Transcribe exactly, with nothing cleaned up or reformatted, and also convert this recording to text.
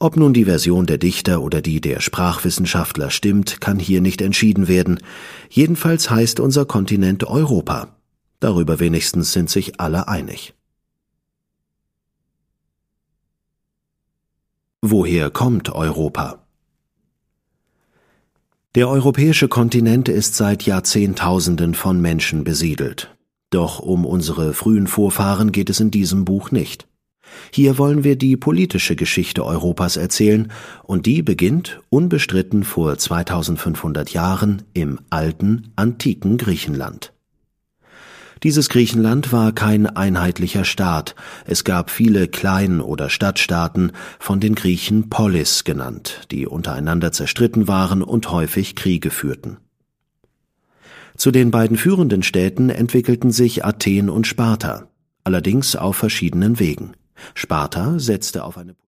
Ob nun die Version der Dichter oder die der Sprachwissenschaftler stimmt, kann hier nicht entschieden werden. Jedenfalls heißt unser Kontinent Europa. Darüber wenigstens sind sich alle einig. Woher kommt Europa? Der europäische Kontinent ist seit Jahrzehntausenden von Menschen besiedelt. Doch um unsere frühen Vorfahren geht es in diesem Buch nicht. Hier wollen wir die politische Geschichte Europas erzählen, und die beginnt unbestritten vor zweitausendfünfhundert Jahren im alten, antiken Griechenland. Dieses Griechenland war kein einheitlicher Staat, es gab viele Klein- oder Stadtstaaten, von den Griechen Polis genannt, die untereinander zerstritten waren und häufig Kriege führten. Zu den beiden führenden Städten entwickelten sich Athen und Sparta, allerdings auf verschiedenen Wegen. Sparta setzte auf eine